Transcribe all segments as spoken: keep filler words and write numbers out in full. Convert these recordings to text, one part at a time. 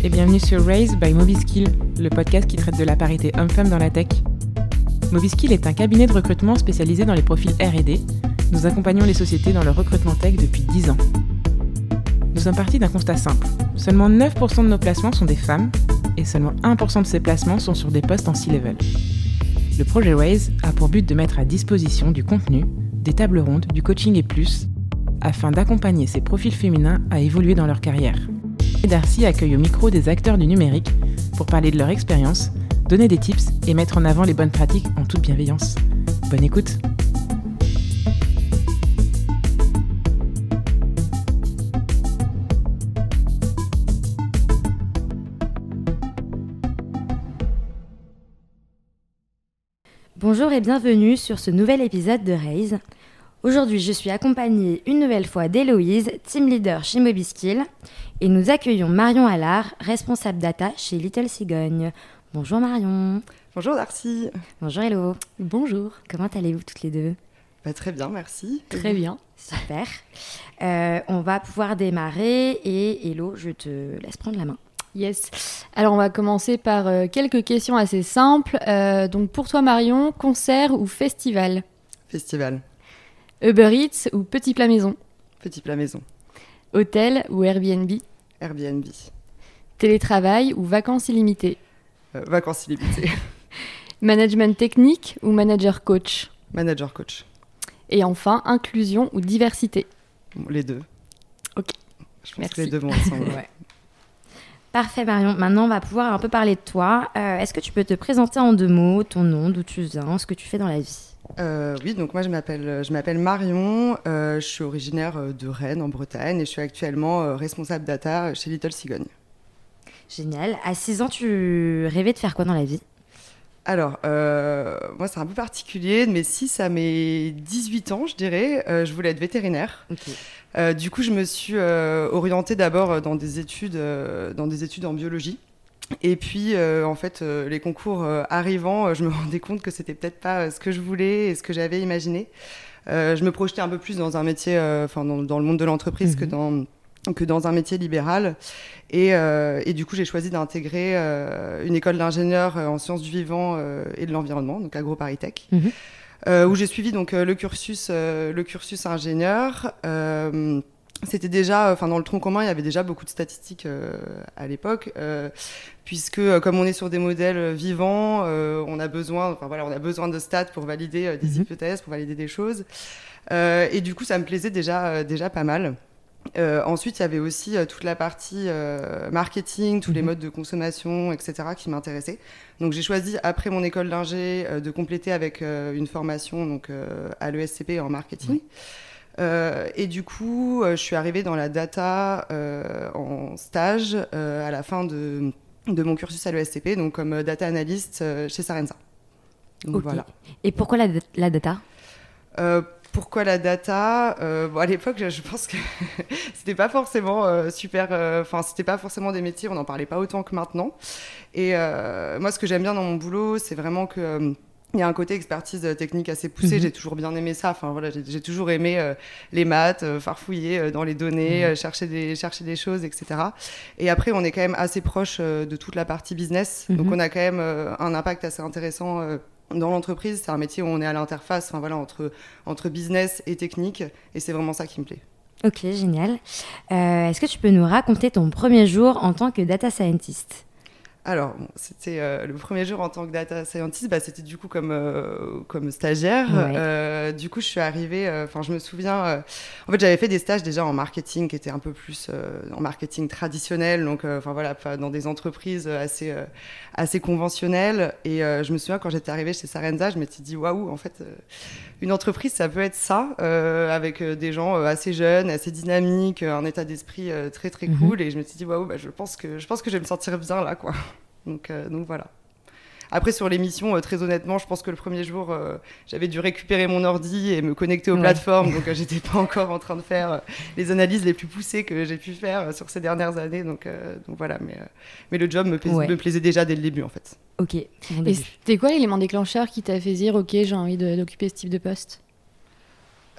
et bienvenue sur Raise by Mobiskill, le podcast qui traite de la parité homme-femme dans la tech. Mobiskill est un cabinet de recrutement spécialisé dans les profils R et D. Nous accompagnons les sociétés dans leur recrutement tech depuis dix ans. Nous sommes partis d'un constat simple. Seulement neuf pour cent de nos placements sont des femmes et seulement un pour cent de ces placements sont sur des postes en C-level. Le projet Raise a pour but de mettre à disposition du contenu, des tables rondes, du coaching et plus, afin d'accompagner ces profils féminins à évoluer dans leur carrière. Et Darcy accueille au micro des acteurs du numérique pour parler de leur expérience, donner des tips et mettre en avant les bonnes pratiques en toute bienveillance. Bonne écoute! Bonjour et bienvenue sur ce nouvel épisode de Raise. Aujourd'hui, je suis accompagnée une nouvelle fois d'Héloïse, team leader chez Mobiskill, et nous accueillons Marion Allard, responsable data chez Little Cigogne. Bonjour Marion. Bonjour Darcy. Bonjour Hélo. Bonjour. Comment allez-vous toutes les deux ? Bah, très bien, merci. Très bien. Super. Euh, on va pouvoir démarrer et Hélo, je te laisse prendre la main. Yes. Alors, on va commencer par euh, quelques questions assez simples. Euh, donc, pour toi, Marion, concert ou festival ? Festival. Uber Eats ou petit plat maison ? Petit plat maison. Hôtel ou Airbnb ? Airbnb. Télétravail ou vacances illimitées ? Euh, vacances illimitées. Management technique ou manager coach ? Manager coach. Et enfin, inclusion ou diversité ? Bon, les deux. Ok. Je pense Merci. que les deux vont ensemble. Ouais. Parfait Marion, maintenant on va pouvoir un peu parler de toi. Euh, est-ce que tu peux te présenter en deux mots, ton nom, d'où tu viens, ce que tu fais dans la vie ? Euh, oui, donc moi je m'appelle, je m'appelle Marion, euh, je suis originaire de Rennes en Bretagne et je suis actuellement euh, responsable data chez Little Cigogne. Génial. À six ans, tu rêvais de faire quoi dans la vie ? Alors, euh, moi c'est un peu particulier, mais six à mes dix-huit ans je dirais, euh, je voulais être vétérinaire. Ok. Euh, du coup je me suis euh, orientée d'abord dans des études, euh, dans des études en biologie. Et puis, euh, en fait, euh, les concours euh, arrivant, euh, je me rendais compte que c'était peut-être pas euh, ce que je voulais et ce que j'avais imaginé. Euh, je me projetais un peu plus dans un métier, enfin, euh, dans, dans le monde de l'entreprise mmh. que dans que dans un métier libéral. Et, euh, et du coup, j'ai choisi d'intégrer euh, une école d'ingénieur en sciences du vivant euh, et de l'environnement, donc AgroParisTech, mmh. euh, où j'ai suivi donc le cursus, euh, le cursus ingénieur. Euh, C'était déjà, enfin dans le tronc commun, il y avait déjà beaucoup de statistiques euh, à l'époque, euh, puisque euh, comme on est sur des modèles vivants, euh, on a besoin, enfin voilà, on a besoin de stats pour valider euh, des mmh. hypothèses, pour valider des choses. Euh, et du coup, ça me plaisait déjà, euh, déjà pas mal. Euh, ensuite, il y avait aussi euh, toute la partie euh, marketing, tous mmh. les modes de consommation, et cetera, qui m'intéressaient. Donc, j'ai choisi après mon école d'ingé euh, de compléter avec euh, une formation donc euh, à l'E S C P en marketing. Mmh. Euh, et du coup, euh, je suis arrivée dans la data euh, en stage euh, à la fin de, de mon cursus à l'E S C P, donc comme data analyst euh, chez Sarenza. Donc okay. voilà. Et pourquoi la, la data ? euh, Pourquoi la data ? euh, bon, à l'époque, je, je pense que c'était pas forcément euh, super. Enfin, euh, c'était pas forcément des métiers. On n'en parlait pas autant que maintenant. Et euh, moi, ce que j'aime bien dans mon boulot, c'est vraiment que euh, il y a un côté expertise technique assez poussé. Mmh. J'ai toujours bien aimé ça. Enfin, voilà, j'ai, j'ai toujours aimé euh, les maths, euh, farfouiller euh, dans les données, mmh. euh, chercher, des, chercher des choses, et cetera. Et après, on est quand même assez proche euh, de toute la partie business. Mmh. Donc, on a quand même euh, un impact assez intéressant euh, dans l'entreprise. C'est un métier où on est à l'interface enfin, voilà, entre, entre business et technique. Et c'est vraiment ça qui me plaît. Ok, génial. Euh, est-ce que tu peux nous raconter ton premier jour en tant que data scientist ? Alors, bon, c'était euh, le premier jour en tant que data scientist, bah, c'était du coup comme, euh, comme stagiaire. Ouais. Euh, du coup, je suis arrivée, enfin, euh, je me souviens, euh, en fait, j'avais fait des stages déjà en marketing qui étaient un peu plus euh, en marketing traditionnel, donc, enfin euh, voilà, dans des entreprises assez, euh, assez conventionnelles. Et euh, je me souviens, quand j'étais arrivée chez Sarenza, je m'étais dit, waouh, en fait, euh, une entreprise, ça peut être ça, euh, avec euh, des gens euh, assez jeunes, assez dynamiques, un état d'esprit euh, très, très cool. Mm-hmm. Et je me suis dit, waouh, bah, je pense que je pense que je vais me sentir bien là, quoi. Donc, euh, donc voilà. Après, sur l'émission, euh, très honnêtement, je pense que le premier jour, euh, j'avais dû récupérer mon ordi et me connecter aux ouais. plateformes. Donc, euh, j'étais pas encore en train de faire euh, les analyses les plus poussées que j'ai pu faire euh, sur ces dernières années. Donc, euh, donc voilà. Mais, euh, mais le job me, pla- ouais. me plaisait déjà dès le début, en fait. Ok. Et c'était quoi l'élément déclencheur qui t'a fait dire, ok, j'ai envie de, d'occuper ce type de poste ?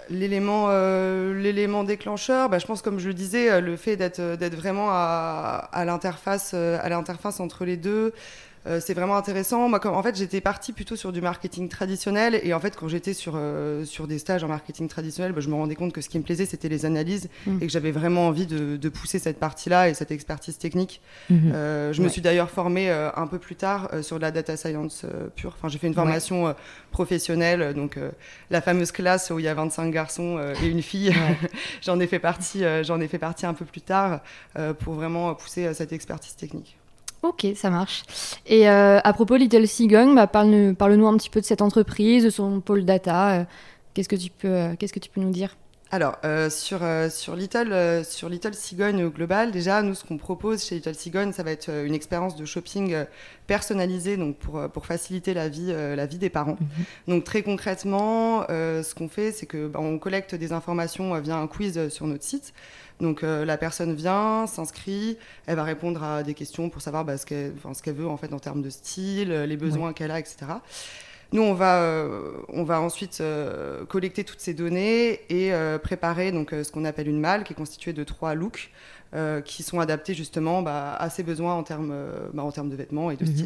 L'élément, euh, l'élément déclencheur, bah, je pense, comme je le disais, le fait d'être, d'être vraiment à, à, l'interface, à l'interface entre les deux, euh, c'est vraiment intéressant. Moi, comme, en fait, j'étais partie plutôt sur du marketing traditionnel, et en fait, quand j'étais sur, euh, sur des stages en marketing traditionnel, bah, je me rendais compte que ce qui me plaisait, c'était les analyses, mmh. et que j'avais vraiment envie de, de pousser cette partie-là et cette expertise technique. Mmh. Euh, je ouais. me suis d'ailleurs formée euh, un peu plus tard euh, sur la data science euh, pure. Enfin, j'ai fait une formation ouais. euh, professionnelle, donc euh, la fameuse classe où il y a vingt-cinq garçons euh, et une fille. Ouais. j'en ai fait partie, euh, j'en ai fait partie un peu plus tard euh, pour vraiment pousser euh, cette expertise technique. Ok, ça marche. Et euh, à propos Little Seagull, bah, parle, parle-nous un petit peu de cette entreprise, de son pôle data. Euh, qu'est-ce que tu peux, euh, qu'est-ce que tu peux nous dire ? Alors, euh, sur, euh, sur, Little, euh, sur Little Cigogne au global, déjà, nous, ce qu'on propose chez Little Cigogne, ça va être une expérience de shopping euh, personnalisée, donc pour, pour faciliter la vie, euh, la vie des parents. Mm-hmm. Donc, très concrètement, euh, ce qu'on fait, c'est qu'on bah, collecte des informations euh, via un quiz euh, sur notre site. Donc, euh, la personne vient, s'inscrit, elle va répondre à des questions pour savoir bah, ce, qu'elle, enfin, ce qu'elle veut en, fait, en termes de style, les besoins oui. qu'elle a, et cetera. Nous, on va, euh, on va ensuite euh, collecter toutes ces données et euh, préparer donc, euh, ce qu'on appelle une malle qui est constituée de trois looks euh, qui sont adaptés justement bah, à ses besoins en termes, euh, bah, en termes de vêtements et de mm-hmm. style.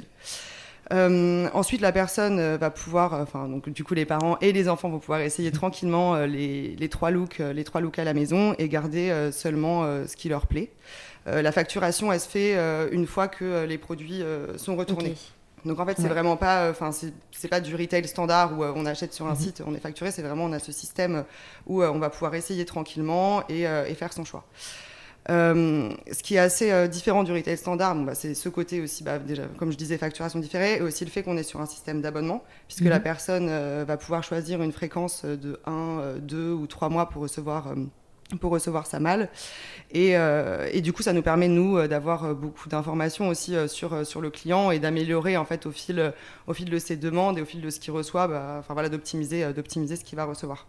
Euh, ensuite, la personne euh, va pouvoir, enfin, donc du coup, les parents et les enfants vont pouvoir essayer tranquillement euh, les, les, trois looks, euh, les trois looks à la maison et garder euh, seulement euh, ce qui leur plaît. Euh, la facturation, elle se fait euh, une fois que euh, les produits euh, sont retournés. Okay. Donc en fait, c'est ouais. vraiment pas, enfin c'est, c'est pas du retail standard où euh, on achète sur un mmh. site, on est facturé. C'est vraiment on a ce système où euh, on va pouvoir essayer tranquillement et, euh, et faire son choix. Euh, ce qui est assez euh, différent du retail standard, bon, bah, c'est ce côté aussi, bah, déjà, comme je disais, facturation différée, et aussi le fait qu'on est sur un système d'abonnement, puisque mmh. la personne euh, va pouvoir choisir une fréquence de un, deux ou trois mois pour recevoir. Euh, pour recevoir sa malle. Et, euh, et du coup, ça nous permet, nous, d'avoir beaucoup d'informations aussi euh, sur, sur le client et d'améliorer, en fait, au fil, au fil de ses demandes et au fil de ce qu'il reçoit, bah, enfin, voilà, d'optimiser, d'optimiser ce qu'il va recevoir.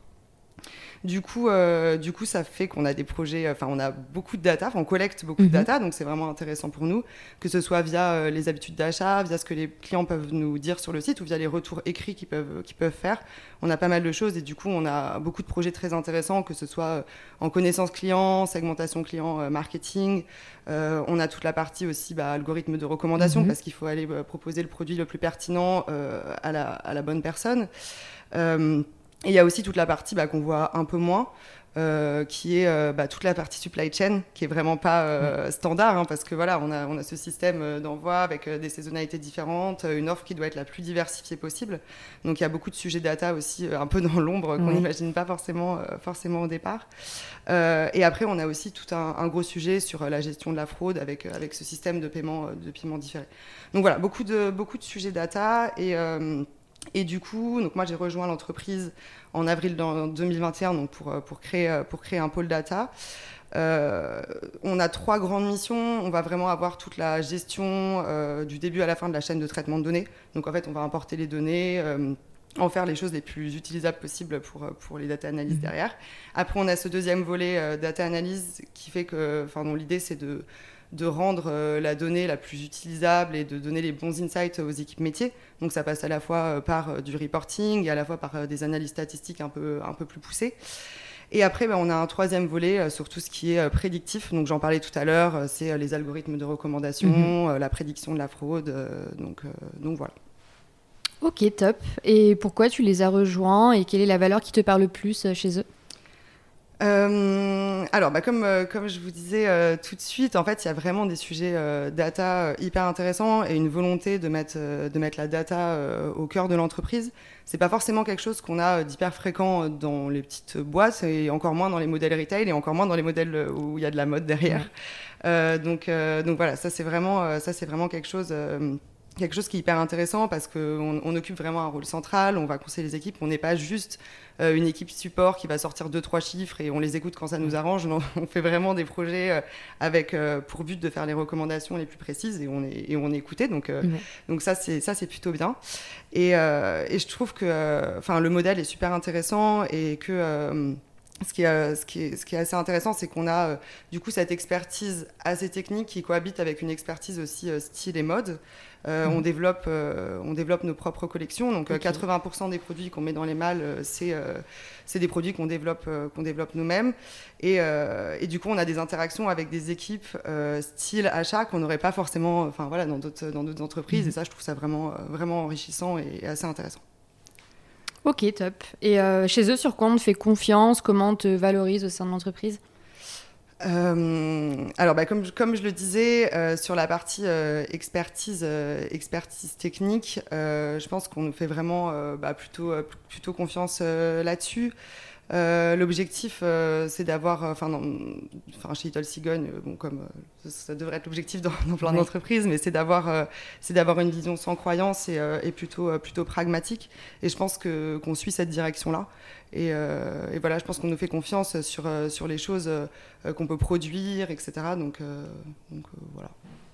Du coup, euh, du coup, ça fait qu'on a des projets, enfin, on a beaucoup de data, on collecte beaucoup mmh. de data, donc c'est vraiment intéressant pour nous, que ce soit via euh, les habitudes d'achat, via ce que les clients peuvent nous dire sur le site ou via les retours écrits qu'ils peuvent, qu'ils peuvent faire. On a pas mal de choses et du coup, on a beaucoup de projets très intéressants, que ce soit en connaissance client, segmentation client, euh, marketing. Euh, on a toute la partie aussi bah, algorithme de recommandation, mmh. parce qu'il faut aller euh, proposer le produit le plus pertinent euh, à, la, à la bonne personne. Euh, Et il y a aussi toute la partie bah, qu'on voit un peu moins, euh, qui est euh, bah, toute la partie supply chain, qui est vraiment pas euh, standard, hein, parce que voilà, on a, on a ce système d'envoi avec euh, des saisonnalités différentes, une offre qui doit être la plus diversifiée possible. Donc il y a beaucoup de sujets data aussi, euh, un peu dans l'ombre, qu'on n'imagine pas forcément, euh, forcément au départ. Euh, et après, on a aussi tout un, un gros sujet sur la gestion de la fraude avec, avec ce système de paiement, de paiement différé. Donc voilà, beaucoup de, beaucoup de sujets data et... Euh, Et du coup, donc moi j'ai rejoint l'entreprise en avril deux mille vingt et un donc pour, pour, créer, pour créer un pôle data. Euh, on a trois grandes missions. On va vraiment avoir toute la gestion euh, du début à la fin de la chaîne de traitement de données. Donc en fait, on va importer les données, euh, en faire les choses les plus utilisables possibles pour, pour les data analyses mmh. derrière. Après, on a ce deuxième volet euh, data analyse qui fait que, enfin, dont l'idée c'est de de rendre euh, la donnée la plus utilisable et de donner les bons insights aux équipes métiers. Donc ça passe à la fois euh, par euh, du reporting et à la fois par euh, des analyses statistiques un peu, un peu plus poussées. Et après, bah, on a un troisième volet euh, sur tout ce qui est euh, prédictif. Donc j'en parlais tout à l'heure, euh, c'est euh, les algorithmes de recommandation, mmh. euh, la prédiction de la fraude. Euh, donc, euh, donc voilà. Ok, top. Et pourquoi tu les as rejoints et quelle est la valeur qui te parle le plus euh, chez eux ? Euh, alors, bah, comme, euh, comme je vous disais euh, tout de suite, en fait, il y a vraiment des sujets euh, data euh, hyper intéressants et une volonté de mettre, euh, de mettre la data euh, au cœur de l'entreprise. C'est pas forcément quelque chose qu'on a d'hyper fréquent dans les petites boîtes et encore moins dans les modèles retail et encore moins dans les modèles où il y a de la mode derrière. Ouais. Euh, donc, euh, donc voilà, ça c'est vraiment, euh, ça c'est vraiment quelque chose. Euh, quelque chose qui est hyper intéressant parce qu'on on occupe vraiment un rôle central, on va conseiller les équipes, on n'est pas juste euh, une équipe support qui va sortir deux, trois chiffres et on les écoute quand ça nous arrange, non, on fait vraiment des projets euh, avec euh, pour but de faire les recommandations les plus précises et on est, et on est écouté, donc, euh, mmh. donc ça, c'est, ça c'est plutôt bien. Et, euh, et je trouve que euh, le modèle est super intéressant et que... Euh, Ce qui, est, ce, qui est, ce qui est assez intéressant, c'est qu'on a euh, du coup cette expertise assez technique qui cohabite avec une expertise aussi euh, style et mode. Euh, Mmh. on, développe, euh, on développe nos propres collections. Donc, Ok. euh, quatre-vingts pour cent des produits qu'on met dans les malles, euh, c'est, euh, c'est des produits qu'on développe, euh, qu'on développe nous-mêmes. Et, euh, et du coup, on a des interactions avec des équipes euh, style achat qu'on n'aurait pas forcément enfin, voilà, dans, d'autres, dans d'autres entreprises. Mmh. Et ça, je trouve ça vraiment, euh, vraiment enrichissant et, et assez intéressant. Ok, top. Et euh, chez eux, sur quoi on te fait confiance? Comment on te valorise au sein de l'entreprise? Euh, alors, bah, comme, je- comme je le disais, euh, sur la partie euh, expertise, euh, expertise technique, euh, je pense qu'on nous fait vraiment euh, bah, plutôt, euh, plutôt confiance euh, là-dessus. Euh, l'objectif, euh, c'est d'avoir, enfin, enfin, chez Little Cigogne, euh, bon, comme euh, ça, ça devrait être l'objectif dans, dans plein Ouais. d'entreprises, mais c'est d'avoir, euh, c'est d'avoir une vision sans croyance et, euh, et plutôt, euh, plutôt pragmatique. Et je pense que qu'on suit cette direction-là. Et, euh, et voilà, je pense qu'on nous fait confiance sur euh, sur les choses euh, qu'on peut produire, et cetera. Donc, euh, donc euh, voilà.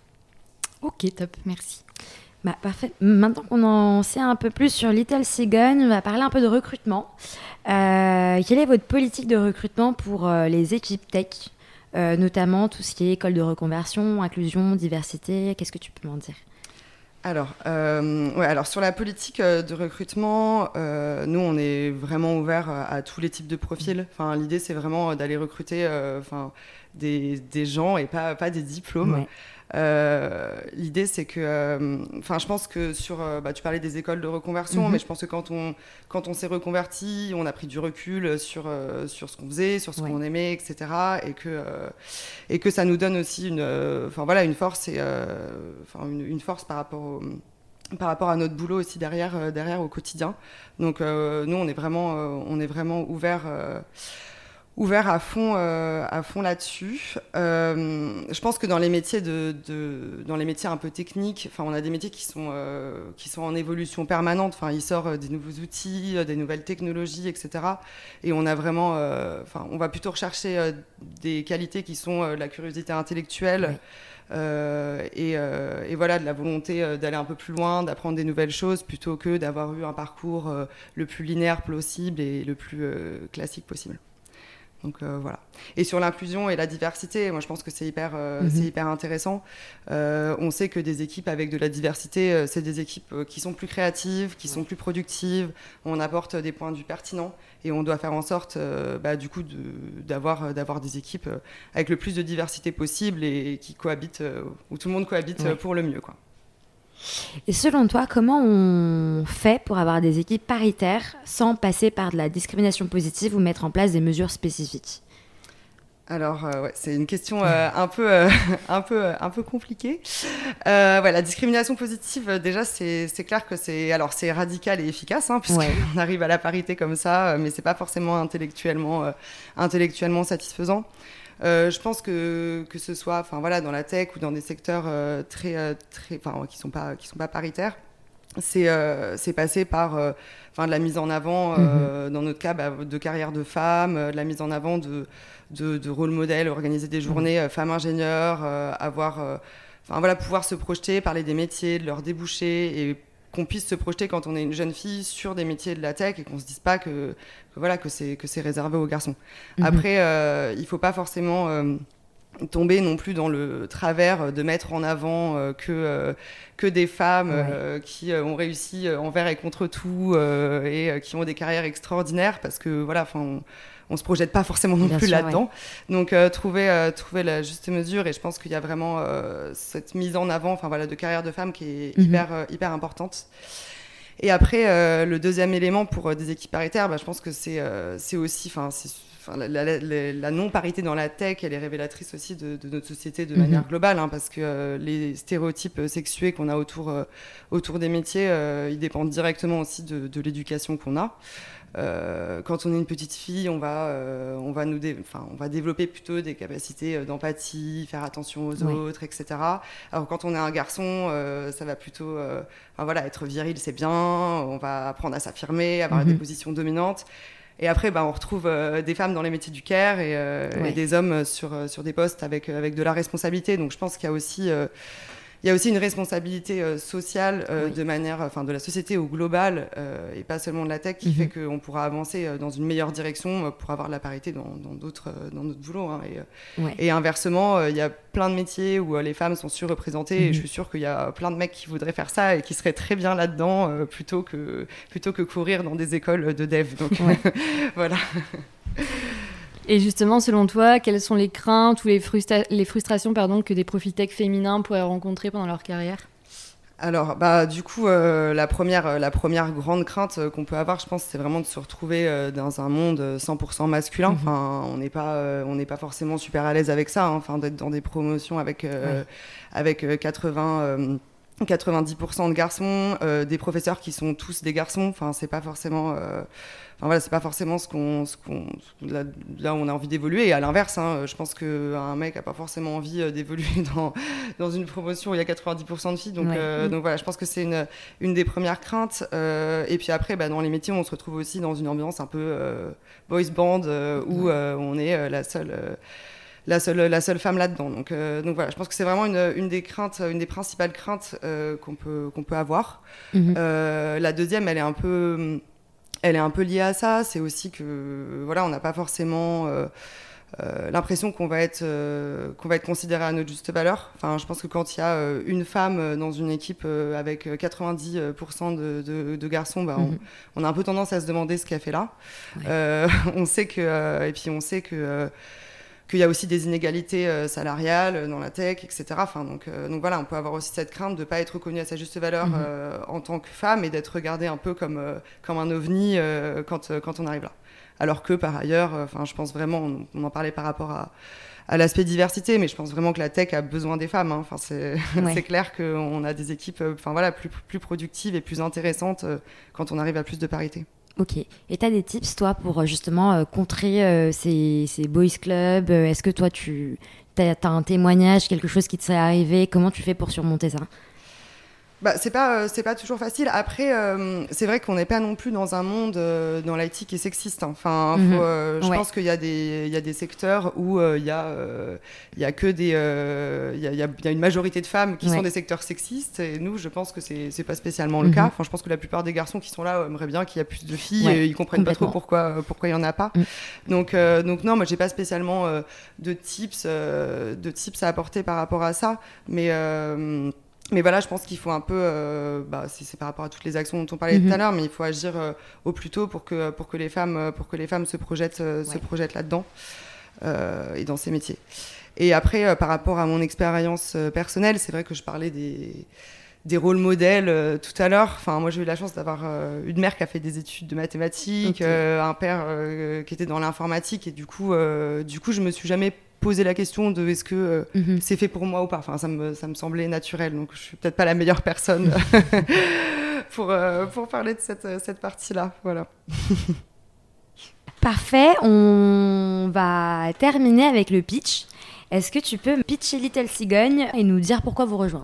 Ok, top, merci. Bah, parfait. Maintenant qu'on en sait un peu plus sur Little Cigogne, on va parler un peu de recrutement. Euh, quelle est votre politique de recrutement pour euh, les équipes tech, euh, notamment tout ce qui est école de reconversion, inclusion, diversité? Qu'est-ce que tu peux m'en dire? Alors, euh, ouais, alors sur la politique euh, de recrutement, euh, nous on est vraiment ouvert à, à tous les types de profils. Enfin, l'idée c'est vraiment d'aller recruter euh, enfin, des, des gens et pas, pas des diplômes. Ouais. Euh, l'idée c'est que, euh, enfin, je pense que sur, euh, bah, tu parlais des écoles de reconversion, Mhm. mais je pense que quand on, quand on s'est reconverti, on a pris du recul sur, euh, sur ce qu'on faisait, sur ce Ouais. qu'on aimait, et cetera. Et que, euh, et que ça nous donne aussi une, euh, enfin voilà, une force et, euh, enfin une, une force par rapport au, par rapport à notre boulot aussi derrière, euh, derrière au quotidien. Donc euh, nous, on est vraiment, euh, on est vraiment ouvert. Euh, ouvert à fond, euh, à fond là-dessus. Euh, je pense que dans les métiers de, de, dans les métiers un peu techniques, enfin, on a des métiers qui sont, euh, qui sont en évolution permanente. Enfin, il sort euh, des nouveaux outils, euh, des nouvelles technologies, et cetera. Et on a vraiment, euh, enfin, on va plutôt rechercher euh, des qualités qui sont euh, la curiosité intellectuelle. Ouais. Euh, et, euh, et voilà, de la volonté euh, d'aller un peu plus loin, d'apprendre des nouvelles choses, plutôt que d'avoir eu un parcours euh, le plus linéaire possible et le plus euh, classique possible. Donc euh, voilà. Et sur l'inclusion et la diversité, moi je pense que c'est hyper, euh, Mhm. c'est hyper intéressant. Euh, on sait que des équipes avec de la diversité, euh, c'est des équipes euh, qui sont plus créatives, qui sont plus productives. On apporte des points de vue pertinents et on doit faire en sorte, euh, bah, du coup, de, d'avoir, euh, d'avoir des équipes euh, avec le plus de diversité possible et, et qui cohabitent, euh, où tout le monde cohabite Ouais. euh, pour le mieux, quoi. Et selon toi, comment on fait pour avoir des équipes paritaires sans passer par de la discrimination positive ou mettre en place des mesures spécifiques? Alors, euh, ouais, c'est une question euh, un, peu, euh, un, peu, un peu compliquée. Euh, ouais, la discrimination positive, euh, déjà, c'est, c'est clair que c'est, alors, c'est radical et efficace, hein, puisqu'on Ouais. arrive à la parité comme ça, euh, mais c'est pas forcément intellectuellement, euh, intellectuellement satisfaisant. Euh, je pense que, que ce soit enfin, voilà, dans la tech ou dans des secteurs euh, très, euh, très, enfin, qui ne sont, sont pas paritaires, c'est, euh, c'est passé par euh, enfin, de la mise en avant, euh, dans notre cas, bah, de carrière de femmes, euh, de la mise en avant de, de, de rôles modèles, organiser des journées euh, femmes ingénieurs, euh, avoir, euh, enfin, voilà, pouvoir se projeter, parler des métiers, de leurs débouchés et qu'on puisse se projeter quand on est une jeune fille sur des métiers de la tech et qu'on se dise pas que, que voilà que c'est que c'est réservé aux garçons. Mhm. Après, euh, il faut pas forcément euh, tomber non plus dans le travers de mettre en avant euh, que euh, que des femmes Ouais. euh, qui euh, ont réussi euh, envers et contre tout euh, et euh, qui ont des carrières extraordinaires parce que voilà, enfin. On, on se projette pas forcément non Bien plus sûr, là-dedans. Donc euh, trouver euh, trouver la juste mesure et je pense qu'il y a vraiment euh, cette mise en avant, enfin voilà, de carrière de femmes qui est Mhm. hyper euh, hyper importante. Et après, euh, le deuxième élément pour euh, des équipes paritaires, bah, je pense que c'est euh, c'est aussi, enfin, la, la, la, la non-parité dans la tech, elle est révélatrice aussi de, de notre société de Mhm. manière globale, hein, parce que euh, les stéréotypes sexués qu'on a autour, euh, autour des métiers, euh, ils dépendent directement aussi de, de l'éducation qu'on a. Euh, quand on est une petite fille, on va, euh, on va, nous dé- enfin, on va développer plutôt des capacités euh, d'empathie, faire attention aux Ouais. autres, et cetera. Alors quand on est un garçon, euh, ça va plutôt euh, enfin, voilà, être viril, c'est bien, on va apprendre à s'affirmer, avoir Mhm. des positions dominantes. Et après, bah, on retrouve euh, des femmes dans les métiers du care et, euh, Ouais. et des hommes sur, sur des postes avec, avec de la responsabilité. Donc je pense qu'il y a aussi... Euh, il y a aussi une responsabilité euh, sociale euh, oui. de manière, enfin de la société au global euh, et pas seulement de la tech qui mm-hmm. fait qu'on pourra avancer euh, dans une meilleure direction euh, pour avoir de la parité dans, dans d'autres euh, dans notre boulot. Hein, et, euh, ouais. et inversement, il euh, y a plein de métiers où euh, les femmes sont surreprésentées mm-hmm. et je suis sûre qu'il y a plein de mecs qui voudraient faire ça et qui seraient très bien là-dedans euh, plutôt que plutôt que courir dans des écoles de dev. Donc ouais. voilà. Et justement, selon toi, quelles sont les craintes ou les, frustra- les frustrations pardon, que des profils tech féminins pourraient rencontrer pendant leur carrière ? Alors, bah, du coup, euh, la, première, la première grande crainte euh, qu'on peut avoir, je pense, c'est vraiment de se retrouver euh, dans un monde cent pour cent masculin. Mm-hmm. Enfin, on n'est pas, euh, on n'est pas forcément super à l'aise avec ça, hein, enfin, d'être dans des promotions avec, euh, ouais. avec euh, quatre-vingts... Euh, quatre-vingt-dix pour cent de garçons, euh, des professeurs qui sont tous des garçons. Enfin, c'est pas forcément, euh... enfin voilà, c'est pas forcément ce qu'on, ce qu'on, là, là où on a envie d'évoluer. Et à l'inverse, hein, je pense qu'un mec a pas forcément envie euh, d'évoluer dans dans une promotion où il y a quatre-vingt-dix pour cent de filles. Donc, ouais. euh, mmh. donc voilà, je pense que c'est une une des premières craintes. Euh, et puis après, bah, dans les métiers, on se retrouve aussi dans une ambiance un peu euh, boys band euh, où euh, on est euh, la seule. Euh, La seule, la seule femme là-dedans. Donc, euh, donc voilà, je pense que c'est vraiment une, une des craintes, une des principales craintes euh, qu'on peut, qu'on peut avoir. Mmh. Euh, la deuxième, elle est un peu, elle est un peu liée à ça. C'est aussi que, voilà, on n'a pas forcément euh, euh, l'impression qu'on va être, euh, qu'on va être considéré à notre juste valeur. Enfin, je pense que quand il y a euh, une femme dans une équipe euh, avec quatre-vingt-dix pour cent de, de, de garçons, bah, mmh. on, on a un peu tendance à se demander ce qu'elle fait là. Ouais. Euh, on sait que, euh, et puis on sait que euh, qu'il y a aussi des inégalités euh, salariales dans la tech, et cetera. Enfin, donc, euh, donc voilà, on peut avoir aussi cette crainte de ne pas être reconnue à sa juste valeur mmh. euh, en tant que femme et d'être regardée un peu comme, euh, comme un ovni euh, quand, euh, quand on arrive là. Alors que par ailleurs, enfin, euh, je pense vraiment, on, on en parlait par rapport à, à l'aspect diversité, mais je pense vraiment que la tech a besoin des femmes. Hein. Enfin, c'est, ouais. c'est clair qu'on a des équipes enfin, voilà, plus, plus productives et plus intéressantes euh, quand on arrive à plus de parité. Ok. Et tu as des tips, toi, pour justement euh, contrer euh, ces, ces boys clubs euh, Est-ce que toi, tu as un témoignage, quelque chose qui te serait arrivé ? Comment tu fais pour surmonter ça ? Bah, c'est pas, euh, c'est pas toujours facile. Après, euh, c'est vrai qu'on n'est pas non plus dans un monde euh, dans l'I T qui est sexiste. Hein. Enfin, mm-hmm. faut, euh, je ouais. pense qu'il y a des, il y a des secteurs où il euh, y a, euh, il y a que des, il euh, y, a, il y a une majorité de femmes qui ouais. sont des secteurs sexistes. Et nous, je pense que c'est, c'est pas spécialement mm-hmm. le cas. Enfin, je pense que la plupart des garçons qui sont là aimeraient bien qu'il y ait plus de filles. Ouais, et ils comprennent pas trop pourquoi, pourquoi il y en a pas. Mm. Donc, euh, donc non, moi, j'ai pas spécialement euh, de tips, euh, de tips à apporter par rapport à ça, mais euh, Mais voilà, je pense qu'il faut un peu, euh, bah, c'est, c'est par rapport à toutes les actions dont on parlait mm-hmm. tout à l'heure, mais il faut agir euh, au plus tôt pour que, pour que les femmes, pour que les femmes se projettent, euh, ouais. se projettent là-dedans euh, et dans ces métiers. Et après, euh, par rapport à mon expérience euh, personnelle, c'est vrai que je parlais des, des rôles modèles euh, tout à l'heure. Enfin, moi, j'ai eu la chance d'avoir euh, une mère qui a fait des études de mathématiques, okay. euh, un père euh, qui était dans l'informatique, et du coup, euh, du coup, je me suis jamais poser la question de est-ce que euh, mm-hmm. c'est fait pour moi ou pas. Enfin, ça me, ça me semblait naturel, donc je suis peut-être pas la meilleure personne pour, euh, pour parler de cette, cette partie-là. Voilà. Parfait, on va terminer avec le pitch. Est-ce que tu peux pitcher Little Cigogne et nous dire pourquoi vous rejoindre ?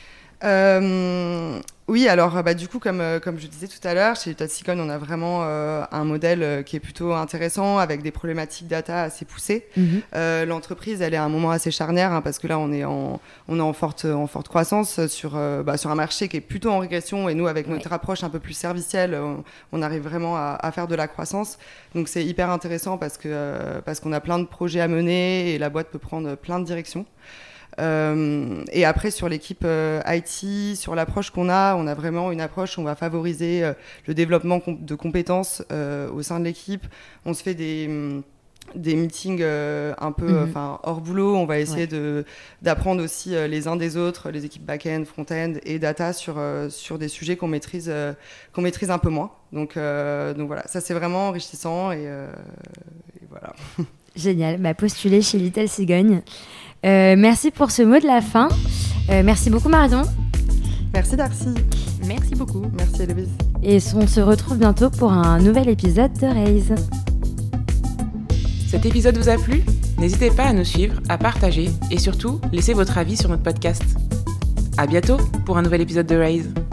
Euh, oui, alors bah, du coup, comme, euh, comme je disais tout à l'heure, chez Little Cigogne, on a vraiment euh, un modèle euh, qui est plutôt intéressant, avec des problématiques data assez poussées. Mm-hmm. Euh, l'entreprise, elle est à un moment assez charnière, hein, parce que là, on est en, on est en, forte, en forte croissance sur, euh, bah, sur un marché qui est plutôt en régression, et nous, avec notre ouais. approche un peu plus servicielle, on, on arrive vraiment à, à faire de la croissance. Donc c'est hyper intéressant parce, que, euh, parce qu'on a plein de projets à mener, et la boîte peut prendre plein de directions. Euh, et après sur l'équipe euh, I T, sur l'approche qu'on a, on a vraiment une approche où on va favoriser euh, le développement com- de compétences euh, au sein de l'équipe. On se fait des, des meetings euh, un peu mm-hmm. enfin, hors boulot. On va essayer ouais. de, d'apprendre aussi euh, les uns des autres, les équipes back-end, front-end et data sur, euh, sur des sujets qu'on maîtrise, euh, qu'on maîtrise un peu moins. Donc, euh, donc voilà, ça c'est vraiment enrichissant et, euh, et voilà. Génial, bah, postulez chez Little Cigogne. Euh, merci pour ce mot de la fin. Euh, merci beaucoup Marion. Merci Darcy. Merci beaucoup. Merci Héloïse. Et on se retrouve bientôt pour un nouvel épisode de Raise. Cet épisode vous a plu ? N'hésitez pas à nous suivre, à partager et surtout, laissez votre avis sur notre podcast. À bientôt pour un nouvel épisode de Raise.